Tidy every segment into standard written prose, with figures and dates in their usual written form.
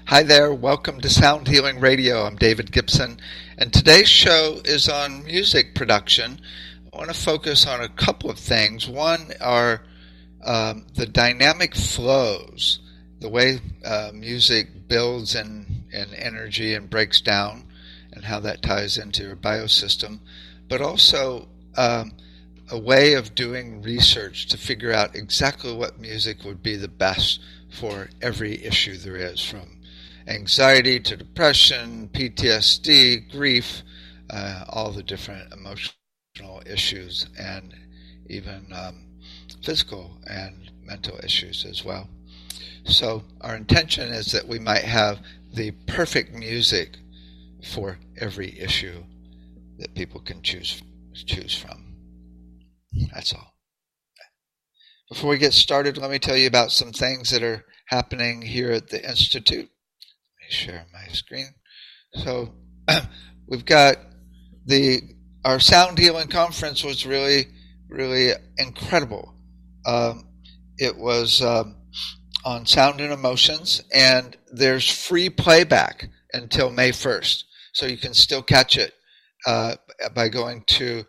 Hi there, welcome to Sound Healing Radio. I'm David Gibson, and today's show is on music production. I want to focus on a couple of things. One are the dynamic flows, the way music builds in energy and breaks down, and how that ties into your biosystem, but also a way of doing research to figure out exactly what music would be the best for every issue there is, from anxiety to depression, PTSD, grief, all the different emotional issues, and even physical and mental issues as well. So our intention is that we might have the perfect music for every issue that people can choose from. That's all. Before we get started, let me tell you about some things that are happening here at the Institute. Share my screen. So we've got our Sound Healing Conference was really incredible. It was on Sound and Emotions, and there's free playback until May 1st. So you can still catch it by going to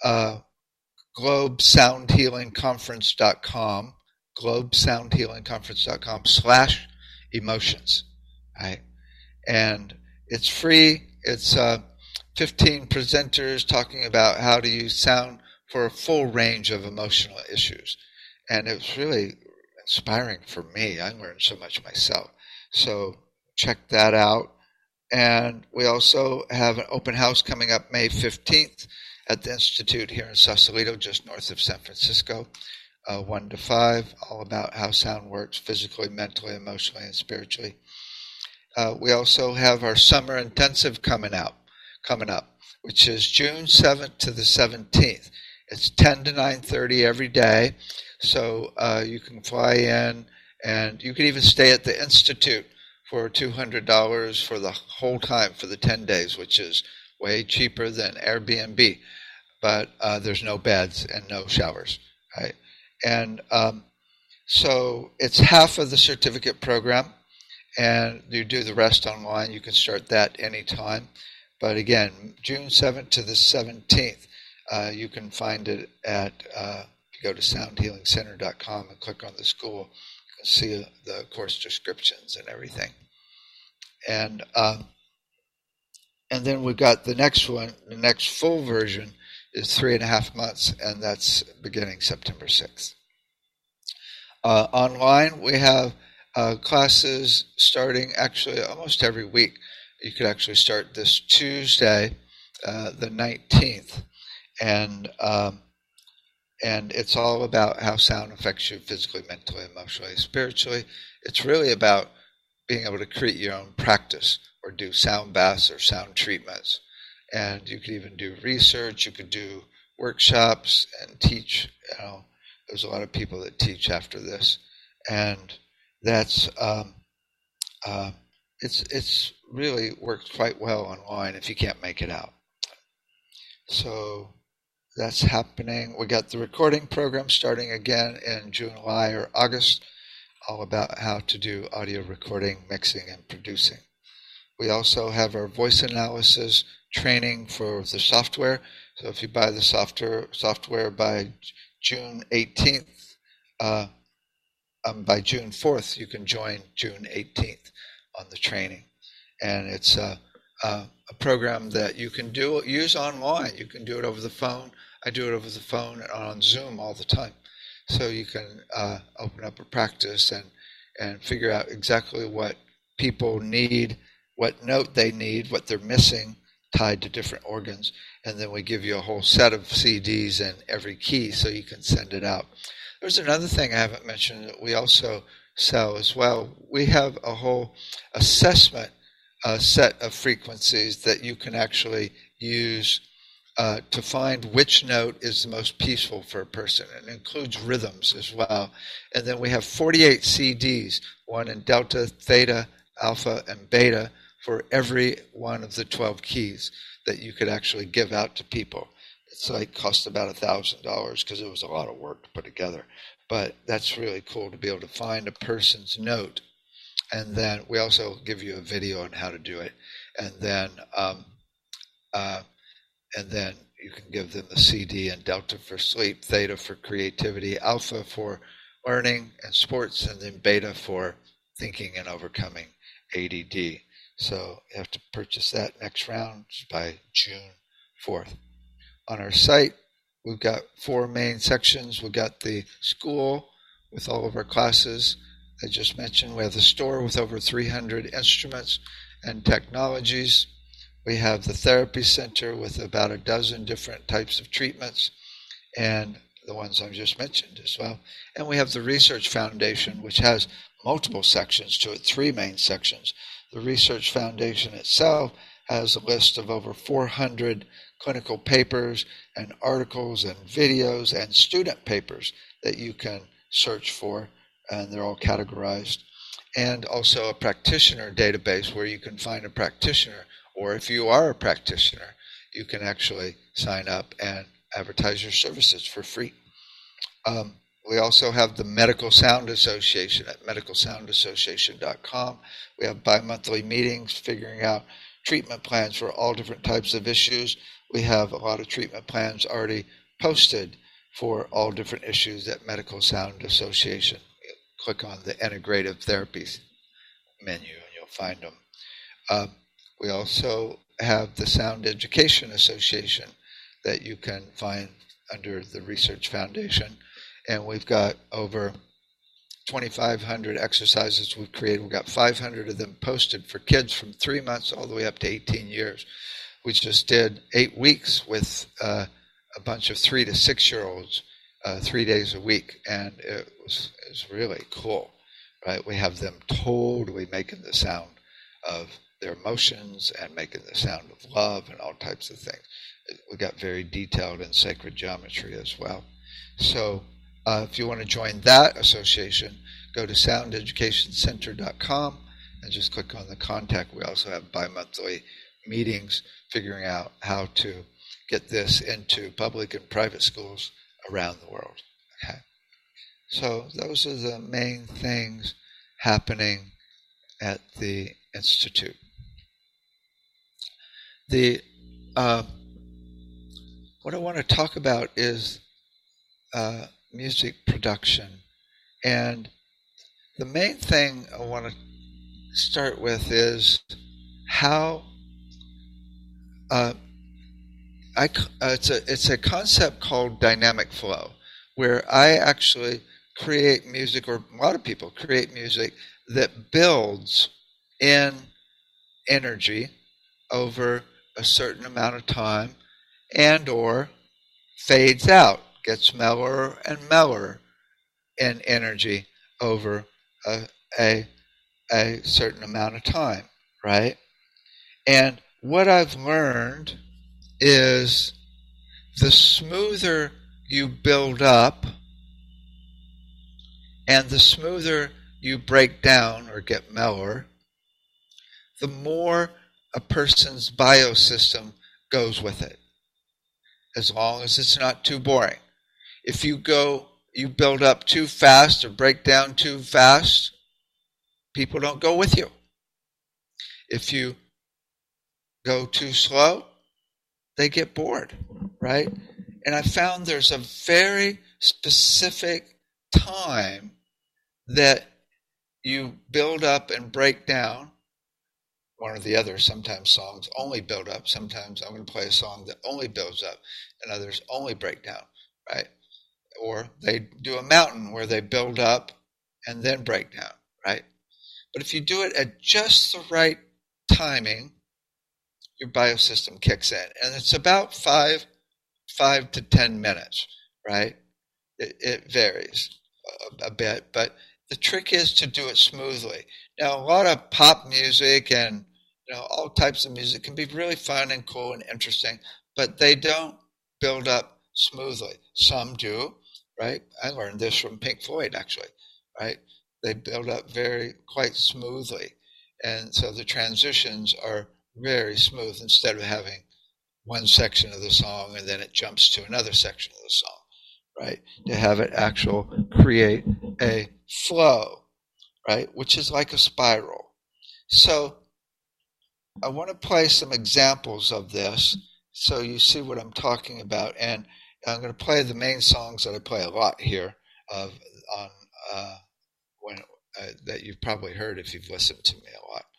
globesoundhealingconference.com, globesoundhealingconference.com/emotions. Right? And it's free. It's 15 presenters talking about how to use sound for a full range of emotional issues. And it was really inspiring for me. I learned so much myself. So check that out. And we also have an open house coming up May 15th at the Institute here in Sausalito, just north of San Francisco, 1 to 5, all about how sound works physically, mentally, emotionally, and spiritually. We also have our summer intensive coming up, which is June 7th to the 17th. It's 10 to 9:30 every day, so you can fly in, and you can even stay at the Institute for $200 for the whole time for the 10 days, which is way cheaper than Airbnb. But there's no beds and no showers, right? And so it's half of the certificate program, and you do the rest online. You can start that anytime. But again, June 7th to the 17th, you can find it at, if you go to soundhealingcenter.com and click on the school, you can see the course descriptions and everything. And then we've got the next one, the next full version is 3.5 months, and that's beginning September 6th. Online, we have classes starting actually almost every week. You could actually start this Tuesday, the 19th, and it's all about how sound affects you physically, mentally, emotionally, spiritually. It's really about being able to create your own practice or do sound baths or sound treatments. And you could even do research. You could do workshops and teach. There's a lot of people that teach after this, and that's it's really worked quite well online if you can't make it out. So that's happening. We got the recording program starting again in July or August, all about how to do audio recording, mixing, and producing. We also have our voice analysis training for the software. So if you buy the software by June 18th, by June 4th, you can join June 18th on the training. And it's a program that you can use online. You can do it over the phone. I do it over the phone and on Zoom all the time. So you can open up a practice and figure out exactly what people need, what note they need, what they're missing, tied to different organs. And then we give you a whole set of CDs in every key so you can send it out. There's another thing I haven't mentioned that we also sell as well. We have a whole assessment set of frequencies that you can actually use to find which note is the most peaceful for a person. It includes rhythms as well. And then we have 48 CDs, one in delta, theta, alpha, and beta for every one of the 12 keys that you could actually give out to people. It's cost about $1,000 because it was a lot of work to put together. But that's really cool to be able to find a person's note And then we also give you a video on how to do it. And then uh, you can give them the CD, and Delta for sleep, Theta for creativity, Alpha for learning and sports, and then Beta for thinking and overcoming ADD. So you have to purchase that next round by June 4th. On our site, we've got 4 main sections. We've got the school with all of our classes. I just mentioned we have the store with over 300 instruments and technologies. We have the therapy center with about a dozen different types of treatments, and the ones I've just mentioned as well. And we have the Research Foundation, which has multiple sections to it, 3 main sections. The Research Foundation itself has a list of over 400 clinical papers and articles and videos and student papers that you can search for, and they're all categorized. And also a practitioner database where you can find a practitioner, or if you are a practitioner, you can actually sign up and advertise your services for free. We also have the Medical Sound Association at medicalsoundassociation.com. We have bi-monthly meetings figuring out treatment plans for all different types of issues. We have a lot of treatment plans already posted for all different issues at Medical Sound Association. You click on the Integrative Therapies menu and you'll find them. We also have the Sound Education Association that you can find under the Research Foundation. And we've got over 2,500 exercises we've created. We've got 500 of them posted for kids from 3 months all the way up to 18 years. We just did 8 weeks with a bunch of 3 to 6-year-olds, 3 days a week, and it was really cool, right? We have them totally making the sound of their emotions and making the sound of love and all types of things. We got very detailed in sacred geometry as well. So if you want to join that association, go to soundeducationcenter.com and just click on the contact. We also have bi-monthly meetings figuring out how to get this into public and private schools around the world. Okay, so those are the main things happening at the Institute. What I want to talk about is music production, and the main thing I want to start with is how it's a concept called dynamic flow, where I actually create music, or a lot of people create music that builds in energy over a certain amount of time, and or fades out, gets mellower and mellower in energy over a certain amount of time, right? And what I've learned is the smoother you build up and the smoother you break down or get mellower, the more a person's biosystem goes with it, as long as it's not too boring. If you build up too fast or break down too fast, people don't go with you. If you go too slow, they get bored, right? And I found there's a very specific time that you build up and break down. One or the other. Sometimes songs only build up. Sometimes I'm going to play a song that only builds up, and others only break down, right? Or they do a mountain where they build up and then break down, right? But if you do it at just the right timing, your biosystem kicks in. And it's about 5 to 10 minutes, right? It varies a bit, but the trick is to do it smoothly. Now, a lot of pop music and all types of music can be really fun and cool and interesting, but they don't build up smoothly. Some do, right? I learned this from Pink Floyd, actually, right? They build up quite smoothly. And so the transitions are very smooth instead of having one section of the song and then it jumps to another section of the song, right? To have it create a flow, right? Which is like a spiral. So I want to play some examples of this so you see what I'm talking about. And I'm going to play the main songs that I play a lot here on when that you've probably heard if you've listened to me a lot.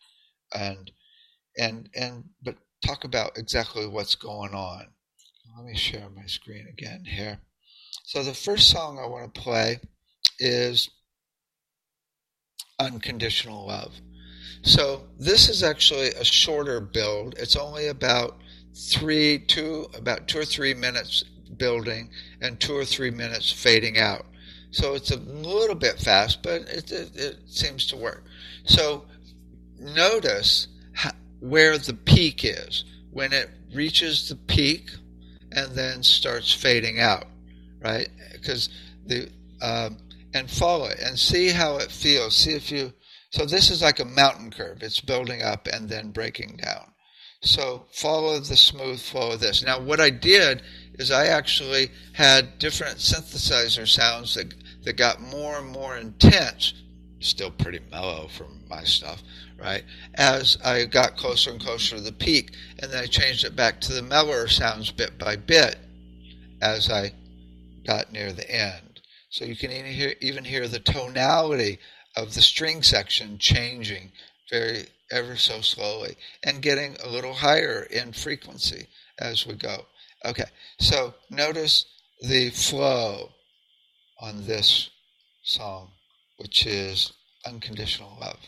But talk about exactly what's going on. Let me share my screen again here. So the first song I want to play is Unconditional Love. So this is actually a shorter build. It's only about 2 or 3 minutes building and 2 or 3 minutes fading out. So it's a little bit fast, but it seems to work. So notice where the peak is when it reaches the peak and then starts fading out, right? Because and follow it and see how it feels. See if you. So this is like a mountain curve. It's building up and then breaking down. So follow the smooth flow of this. Now what I did is I actually had different synthesizer sounds that got more and more intense, still pretty mellow from my stuff, right? As I got closer and closer to the peak, and then I changed it back to the mellower sounds bit by bit as I got near the end. So you can even hear the tonality of the string section changing ever so slowly and getting a little higher in frequency as we go. Okay, so notice the flow on this song, which is Unconditional Love.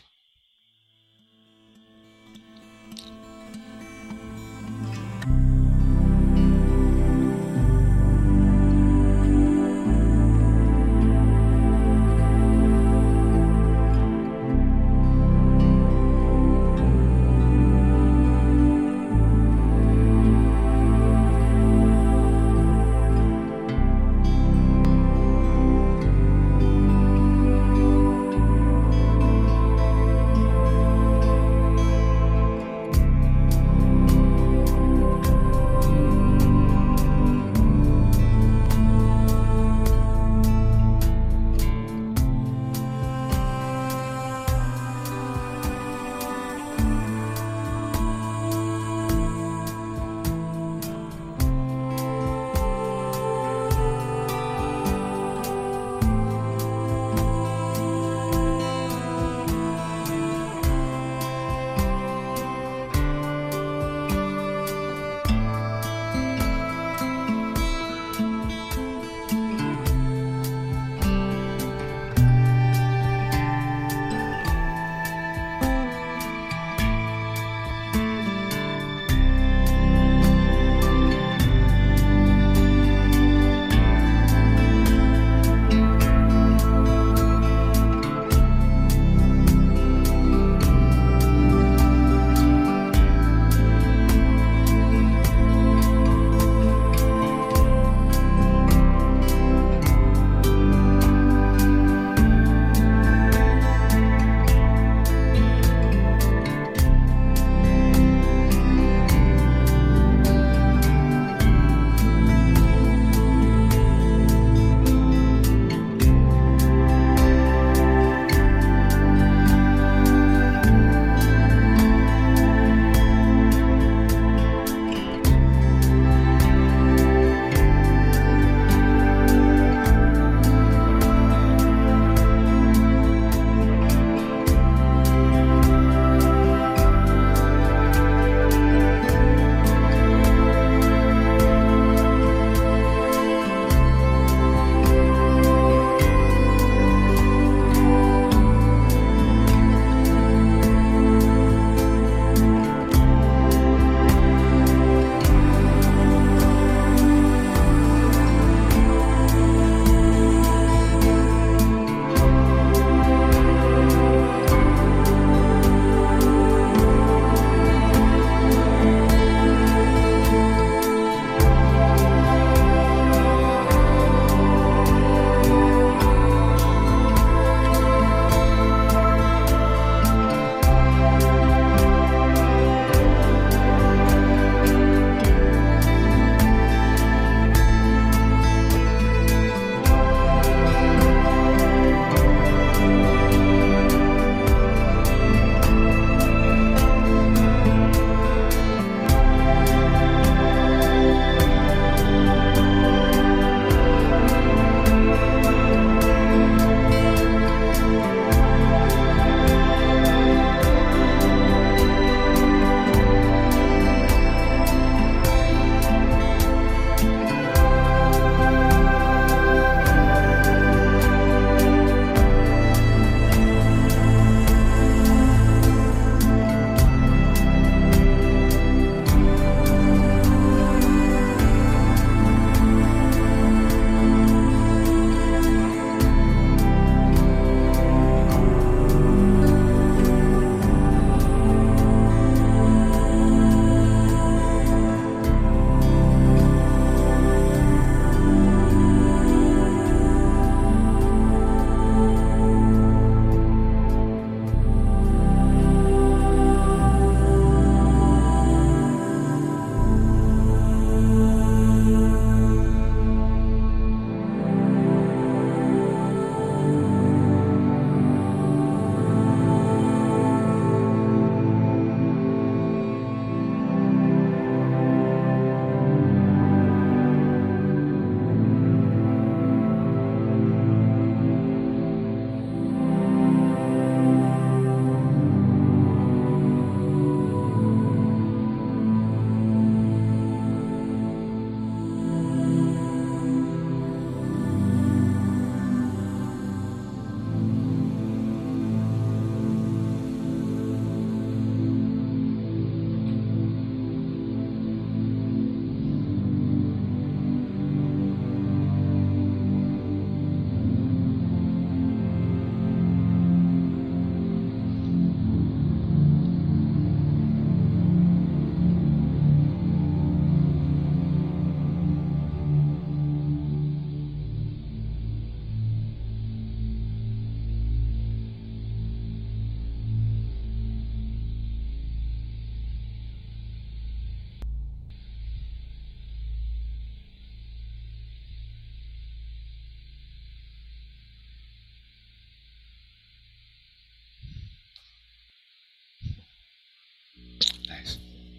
Nice.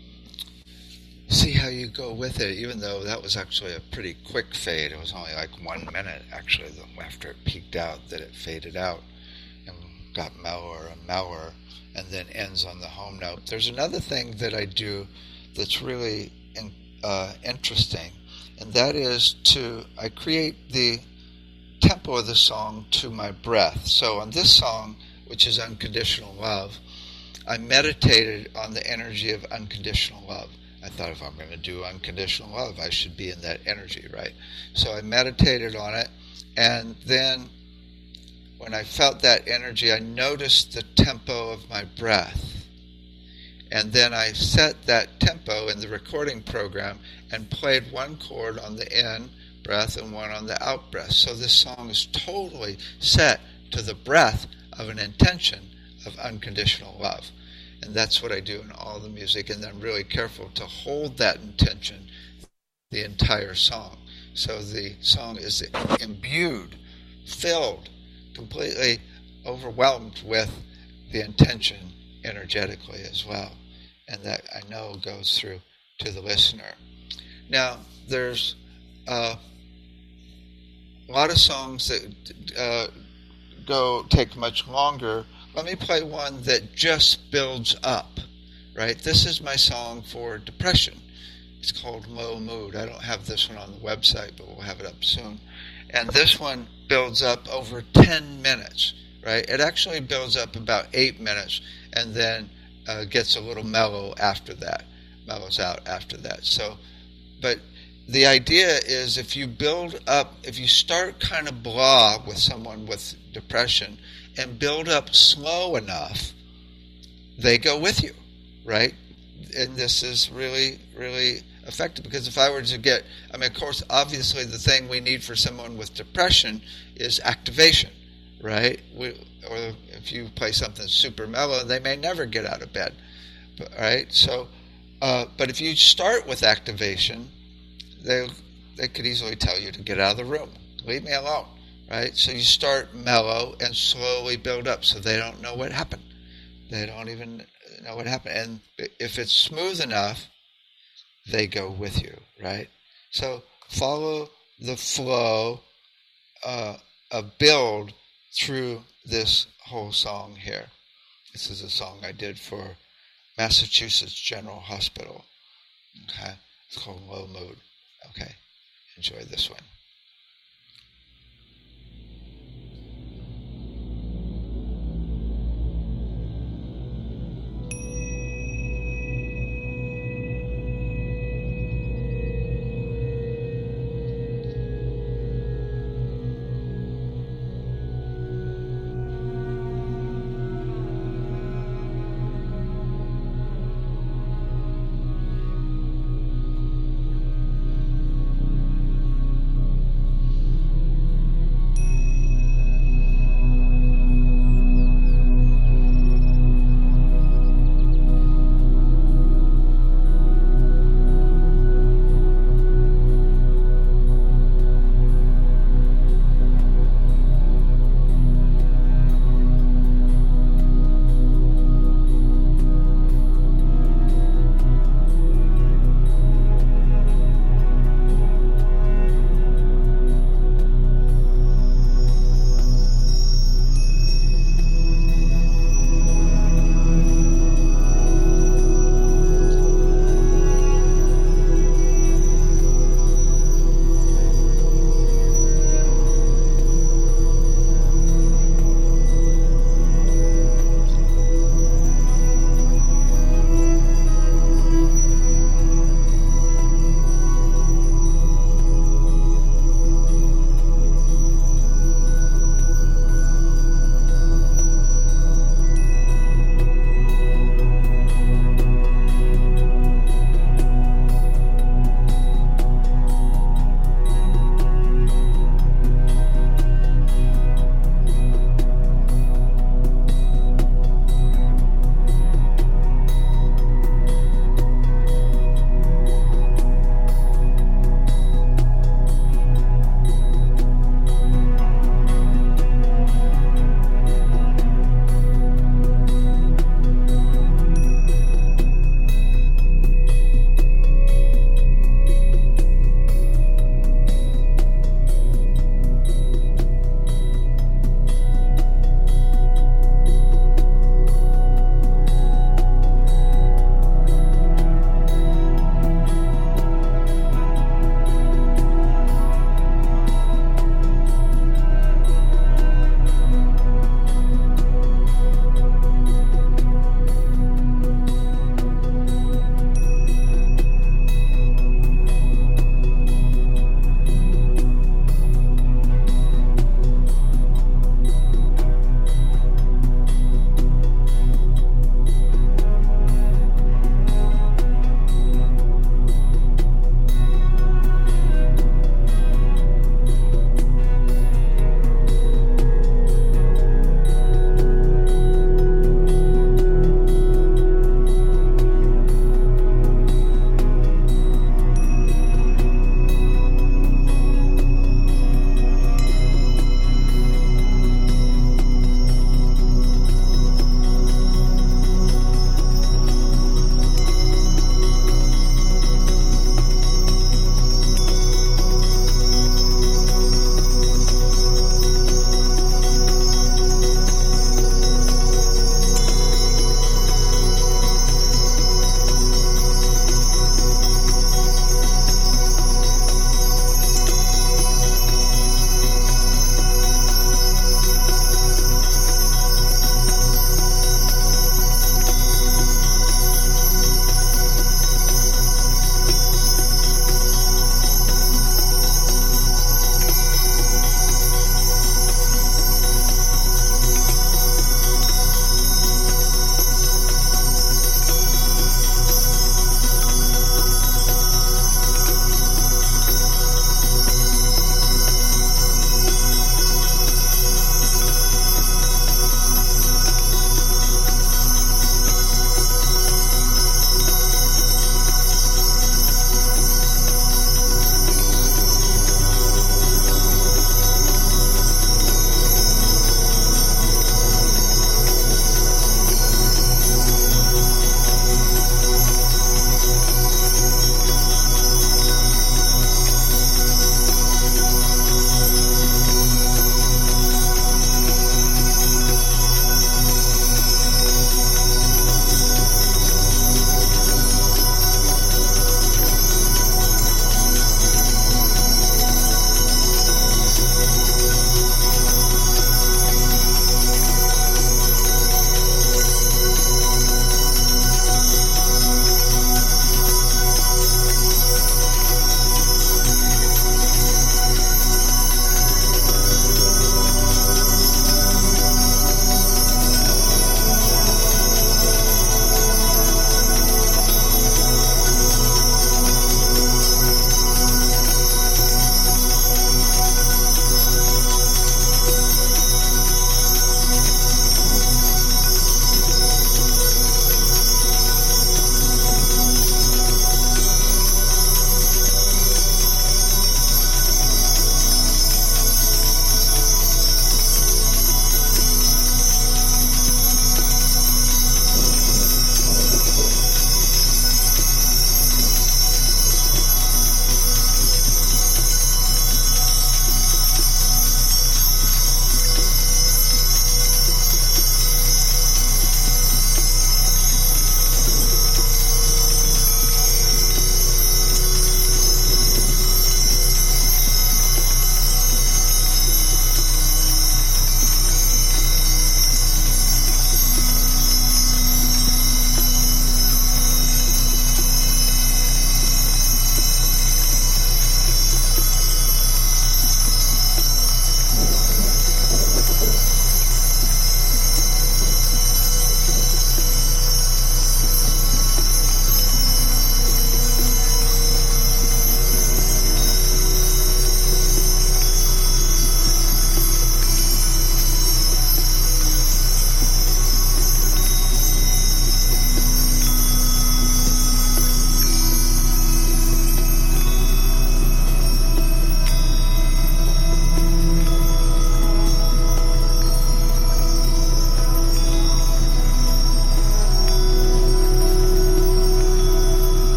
See how you go with it, even though that was actually a pretty quick fade. It was only like 1 minute, actually, after it peaked out, that it faded out and got mellower and mellower, and then ends on the home note. There's another thing that I do that's really interesting, and that is I create the tempo of the song to my breath. So on this song, which is Unconditional Love, I meditated on the energy of unconditional love. I thought, if I'm going to do unconditional love, I should be in that energy, right? So I meditated on it, and then when I felt that energy, I noticed the tempo of my breath. And then I set that tempo in the recording program and played one chord on the in breath and one on the out breath. So this song is totally set to the breath of an intention of unconditional love. And that's what I do in all the music, and I'm really careful to hold that intention the entire song. So the song is imbued, filled, completely overwhelmed with the intention energetically as well. And that I know goes through to the listener. Now, there's a lot of songs that take much longer. Let me play one that just builds up, right? This is my song for depression. It's called Low Mood. I don't have this one on the website, but we'll have it up soon. And this one builds up over 10 minutes, right? It actually builds up about 8 minutes and then gets a little mellow after that, mellows out after that. So, but the idea is if you build up, if you start kind of blah with someone with depression and build up slow enough, they go with you, right? And this is really, really effective, because if I were to get, I mean, of course, obviously the thing we need for someone with depression is activation, right? Or if you play something super mellow, they may never get out of bed, right? So, but if you start with activation, they could easily tell you to get out of the room, leave me alone, right? So you start mellow and slowly build up, so they don't know what happened. They don't even know what happened. And if it's smooth enough, they go with you, right? So follow the flow of build through this whole song here. This is a song I did for Massachusetts General Hospital. Okay, it's called Low Mood. Okay, enjoy this one.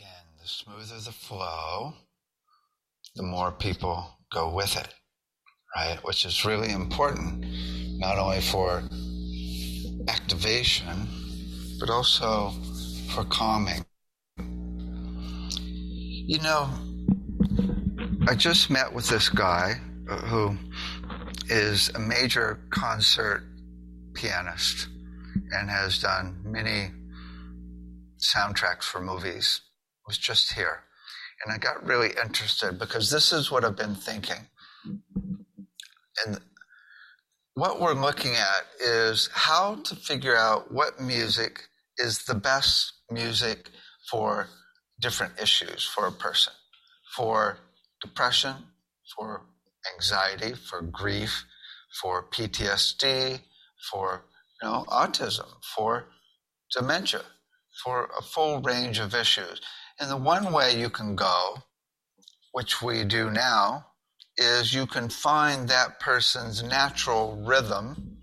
again, the smoother the flow, the more people go with it, right? Which is really important, not only for activation, but also for calming. You know, I just met with this guy who is a major concert pianist and has done many soundtracks for movies. Was just here. And I got really interested because this is what I've been thinking. And what we're looking at is how to figure out what music is the best music for different issues for a person, for depression, for anxiety, for grief, for PTSD, for autism, for dementia, for a full range of issues. And the one way you can go, which we do now, is you can find that person's natural rhythm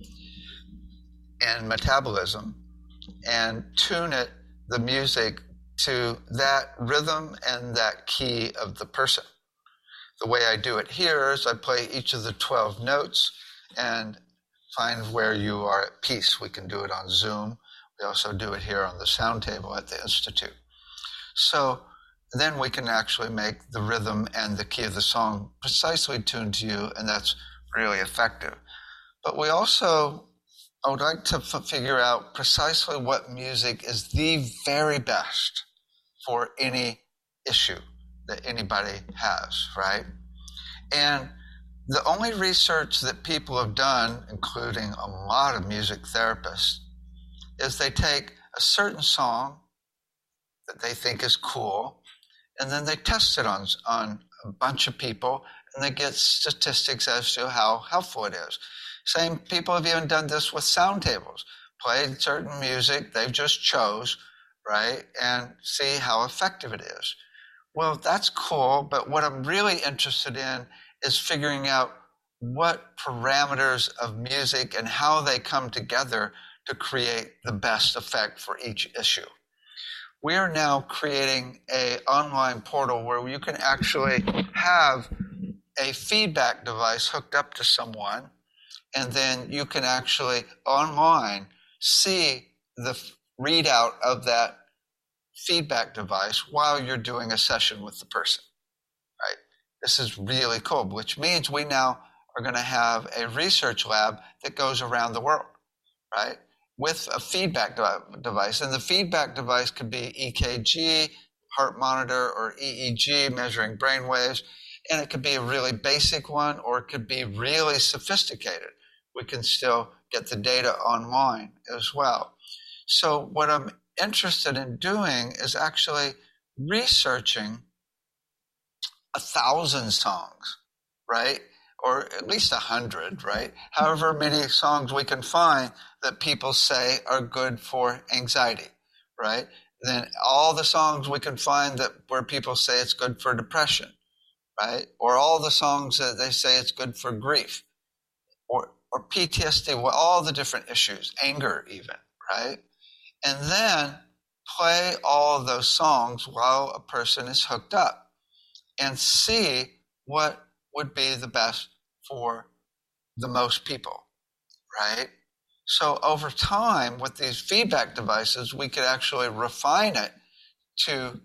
and metabolism and tune it, the music, to that rhythm and that key of the person. The way I do it here is I play each of the 12 notes and find where you are at peace. We can do it on Zoom. We also do it here on the sound table at the Institute. So then we can actually make the rhythm and the key of the song precisely tuned to you, and that's really effective. But we also, I would like to figure out precisely what music is the very best for any issue that anybody has, right? And the only research that people have done, including a lot of music therapists, is they take a certain song that they think is cool, and then they test it on a bunch of people, and they get statistics as to how helpful it is. Same people have even done this with sound tables, played certain music they just chose, right, and see how effective it is. Well, that's cool, but what I'm really interested in is figuring out what parameters of music and how they come together to create the best effect for each issue. We are now creating an online portal where you can actually have a feedback device hooked up to someone, and then you can actually online see the readout of that feedback device while you're doing a session with the person, right? This is really cool, which means we now are going to have a research lab that goes around the world, right, with a feedback device. And the feedback device could be EKG, heart monitor, or EEG, measuring brain waves. And it could be a really basic one, or it could be really sophisticated. We can still get the data online as well. So what I'm interested in doing is actually researching 1,000 songs, right? Or at least 100, right? However many songs we can find that people say are good for anxiety, right? Then all the songs we can find that where people say it's good for depression, right? Or all the songs that they say it's good for grief, or PTSD, well, all the different issues, anger even, right? And then play all of those songs while a person is hooked up and see what would be the best for the most people, right? So over time, with these feedback devices, we could actually refine it to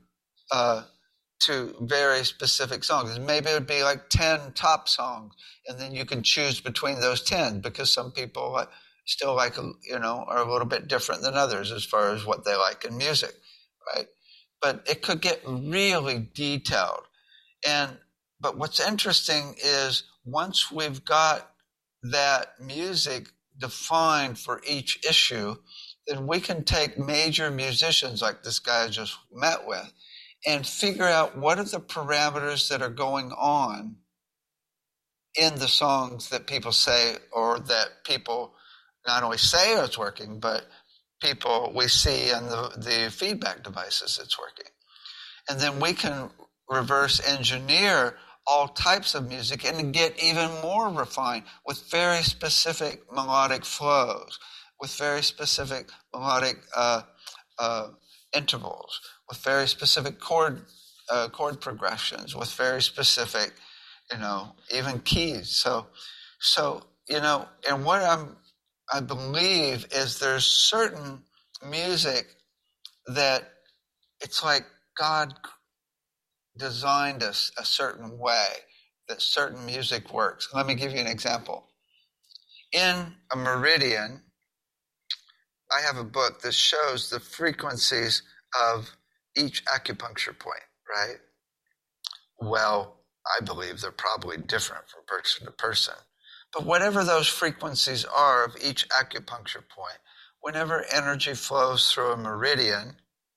very specific songs. Maybe it would be like 10 top songs, and then you can choose between those 10, because some people still like, are a little bit different than others as far as what they like in music, right? But it could get really detailed. But what's interesting is once we've got that music defined for each issue, then we can take major musicians like this guy I just met with and figure out what are the parameters that are going on in the songs that people say, or that people not only say it's working, but people we see in the feedback devices it's working. And then we can reverse engineer all types of music and get even more refined with very specific melodic flows, with very specific melodic intervals, with very specific chord progressions, with very specific, even keys. So and what I believe is there's certain music that it's like God designed us a certain way that certain music works. Let me give you an example. In a meridian, I have a book that shows the frequencies of each acupuncture point, right? Well, I believe they're probably different from person to person. But whatever those frequencies are of each acupuncture point, whenever energy flows through a meridian,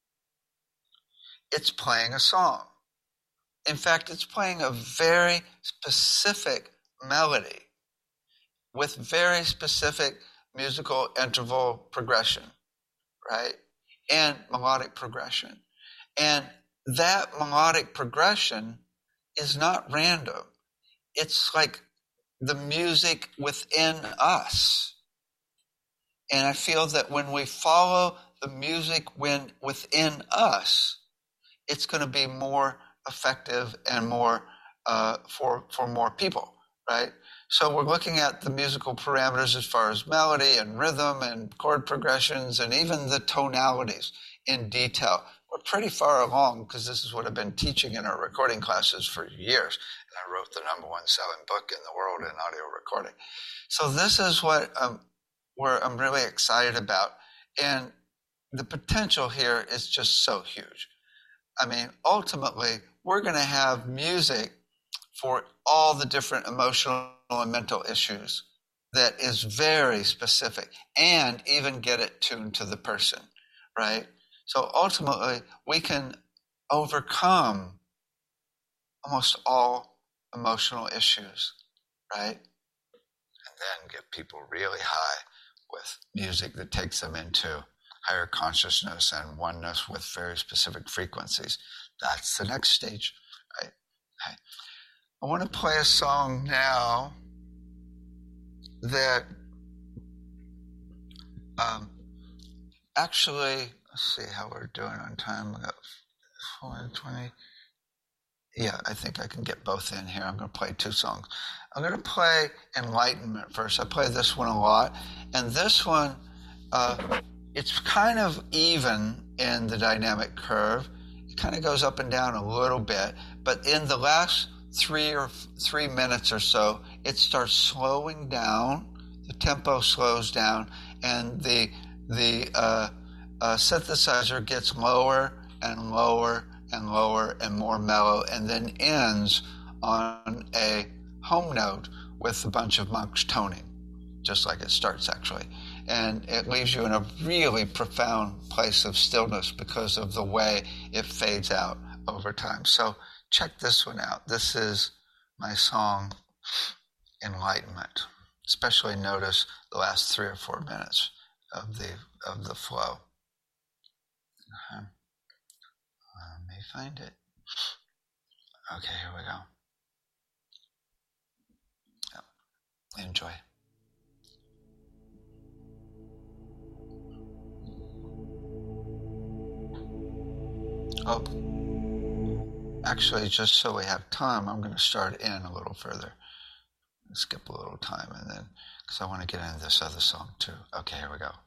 it's playing a song. In fact, it's playing a very specific melody with very specific musical interval progression, right? And melodic progression. And that melodic progression is not random. It's like the music within us. And I feel that when we follow the music within us, it's going to be more effective and more for more people, right? So we're looking at the musical parameters as far as melody and rhythm and chord progressions and even the tonalities in detail. We're pretty far along because this is what I've been teaching in our recording classes for years. And I wrote the #1 selling book in the world in audio recording. So this is what where I'm really excited about. And the potential here is just so huge. I mean, ultimately, we're going to have music for all the different emotional and mental issues that is very specific and even get it tuned to the person, right? So ultimately, we can overcome almost all emotional issues, right? And then get people really high with music that takes them into higher consciousness and oneness with very specific frequencies. That's the next stage, right? Okay. I want to play a song now that actually, let's see how we're doing on time. We got 4:20. Yeah, I think I can get both in here. I'm going to play two songs. I'm going to play Enlightenment first. I play this one a lot. And this one, it's kind of even in the dynamic curve. It kind of goes up and down a little bit. But in the last 3 minutes or so, it starts slowing down. The tempo slows down. And the synthesizer gets lower and lower and lower and more mellow, and then ends on a home note with a bunch of monks toning, just like it starts actually. And it leaves you in a really profound place of stillness because of the way it fades out over time. So check this one out. This is my song, Enlightenment. Especially notice the last 3 or 4 minutes of the flow. Let me find it. Okay, here we go. Enjoy. Oh, actually, just so we have time, I'm going to start in a little further. Skip a little time, and then, because I want to get into this other song too. Okay, here we go.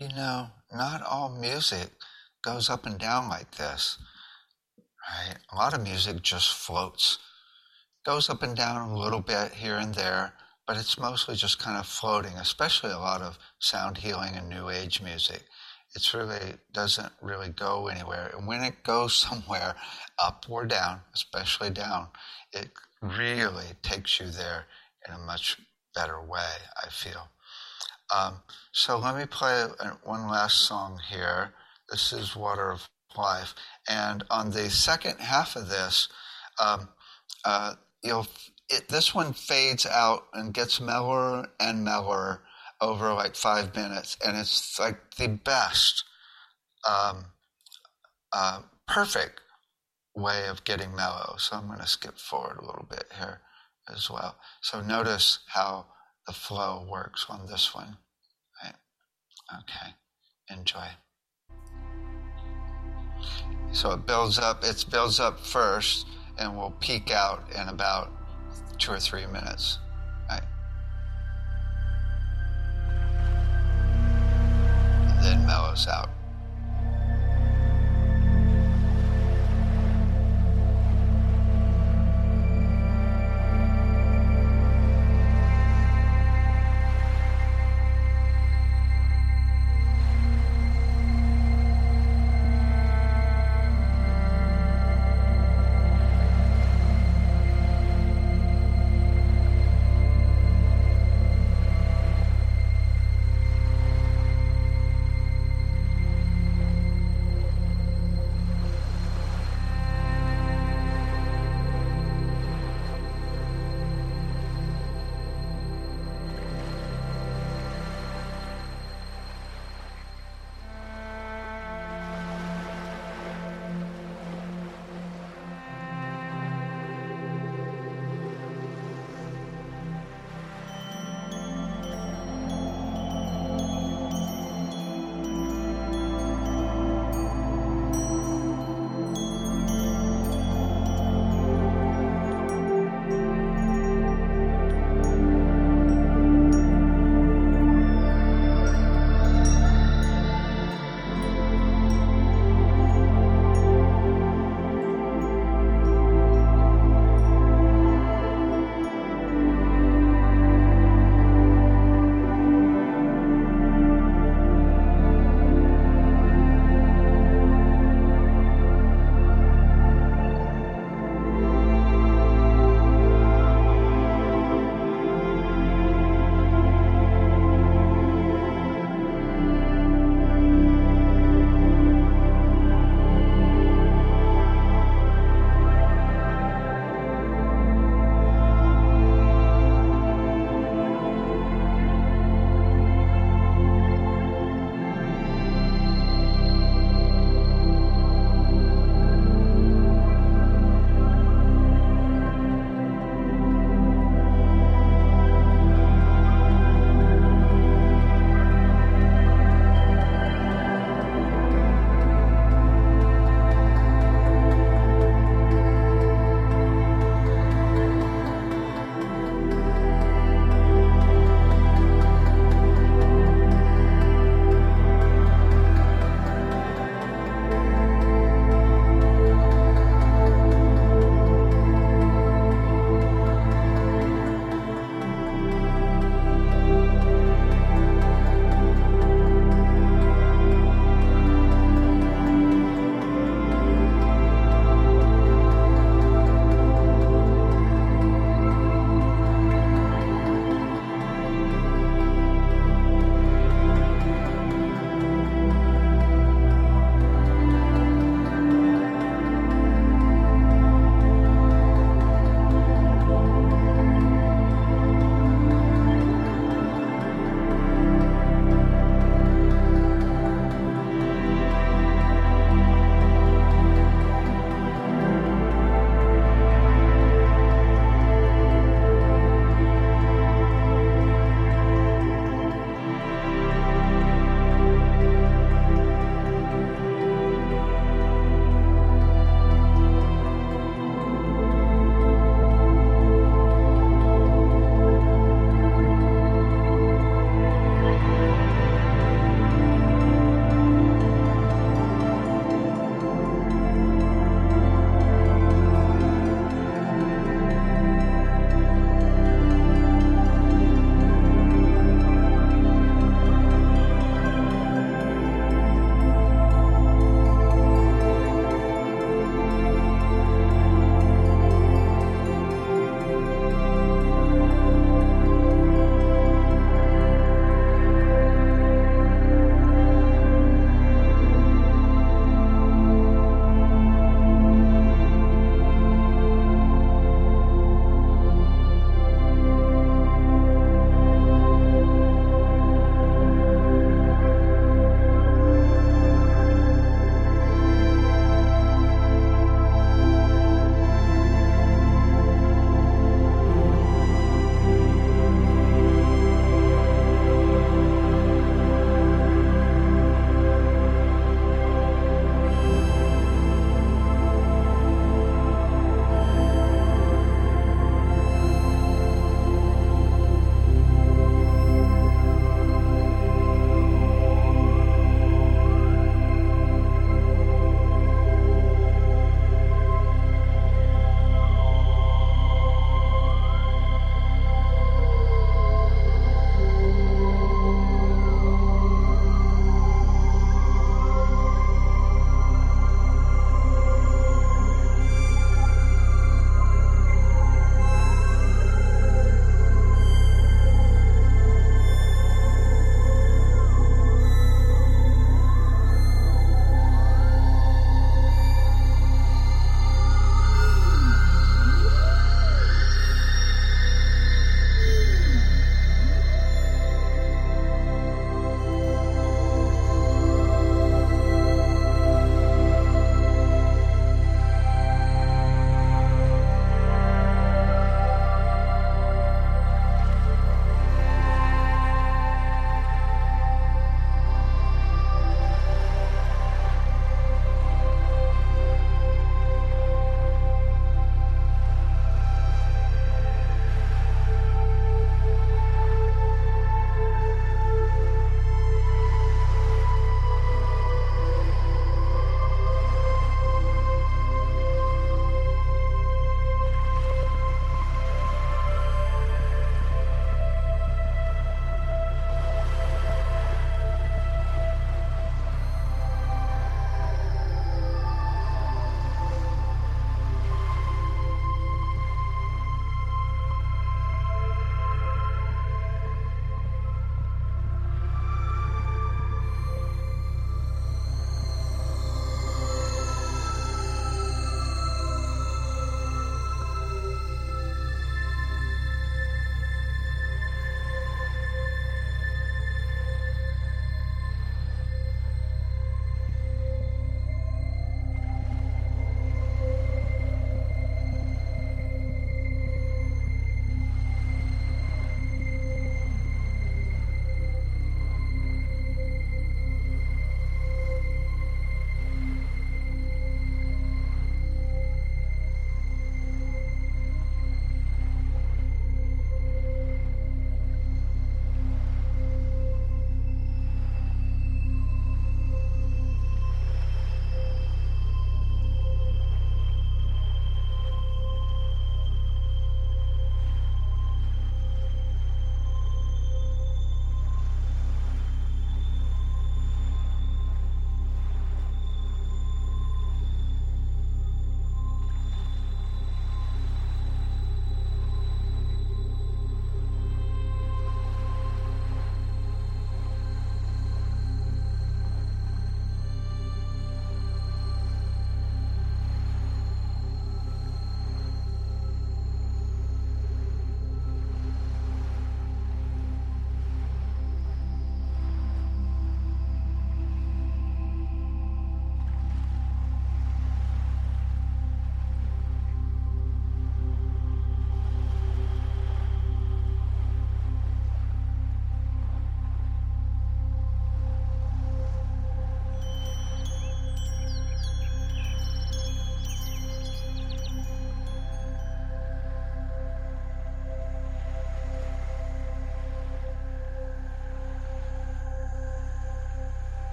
Not all music goes up and down like this, right? A lot of music just floats, goes up and down a little bit here and there, but it's mostly just kind of floating, especially a lot of sound healing and new age music. It's really doesn't really go anywhere. And when it goes somewhere, up or down, especially down, it really takes you there in a much better way, I feel. So let me play one last song here. This is Water of Life. And on the second half of this, this one fades out and gets mellower and mellower over like 5 minutes, and it's like the best, perfect way of getting mellow. So I'm going to skip forward a little bit here as well. So notice how the flow works on this one. Right? Okay, enjoy. So it builds up first, and will peak out in about 2 or 3 minutes. Right? And then mellows out.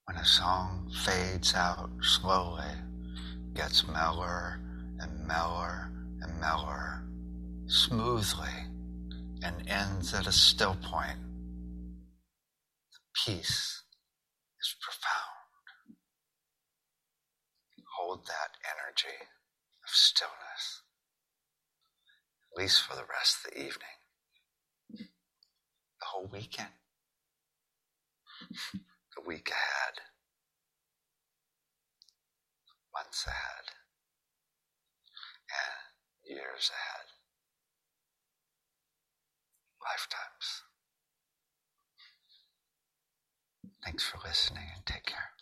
When a song fades out slowly, gets mellower and mellower and mellower, smoothly, and ends at a still point, the peace is profound. Hold that energy of stillness, at least for the rest of the evening, the whole weekend, the week ahead, months ahead, and years ahead, lifetimes. Thanks for listening and take care.